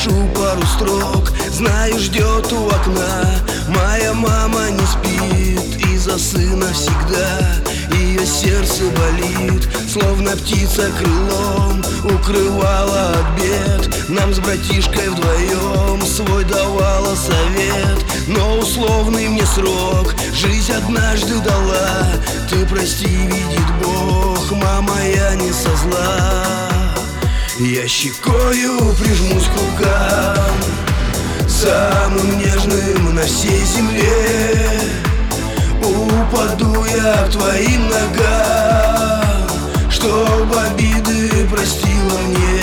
напишу пару строк. Знаю, ждет у окна. Моя мама не спит из-за сына всегда. Ее сердце болит, словно птица крылом укрывала от бед. Нам с братишкой вдвоем свой давала совет. Но условный мне срок жизнь однажды дала. Ты прости, видит Бог, мама, я не со зла. Я щекою прижмусь к рукам, самым нежным на всей земле. Упаду я к твоим ногам, чтоб обиды простила мне.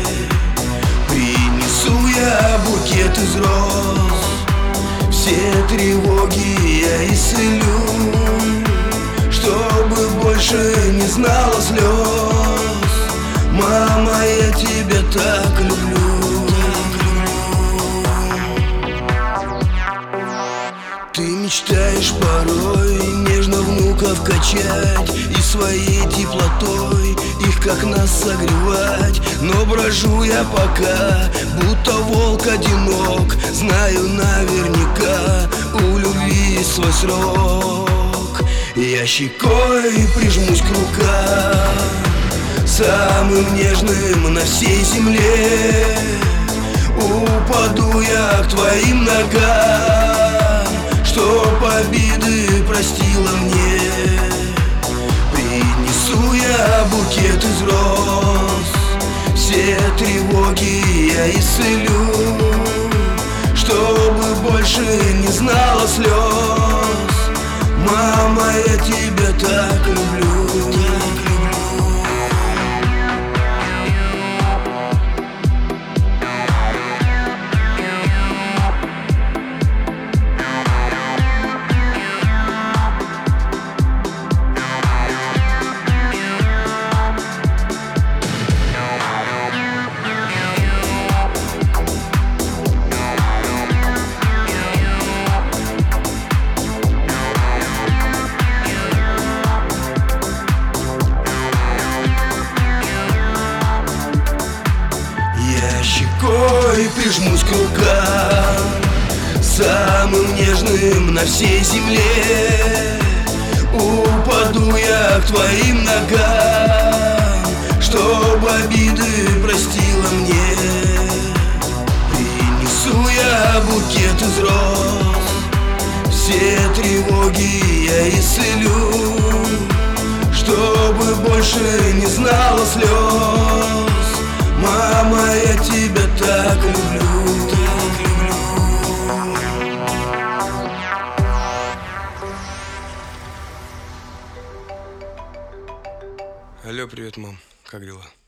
Принесу я букет из роз, все тревоги я исцелю, чтобы больше не знала слез. Мама, я тебя так люблю. Ты мечтаешь порой нежно внуков качать и своей теплотой их как нас согревать. Но брожу я пока, будто волк одинок. Знаю наверняка, у любви свой срок. Я щекой прижмусь к рукам, самым нежным на всей земле. Упаду я к твоим ногам, чтоб обиды простила мне. Принесу я букет из роз, все тревоги я исцелю, чтобы больше не знала слез. Мама, я тебя так люблю. Щекой прижмусь к рукам, самым нежным на всей земле. Упаду я к твоим ногам, чтоб обиды простила мне. Принесу я букет из роз, все тревоги я исцелю, чтобы больше не знала слез. Мама, я тебя так люблю, так люблю. Алло, привет, мам, как дела?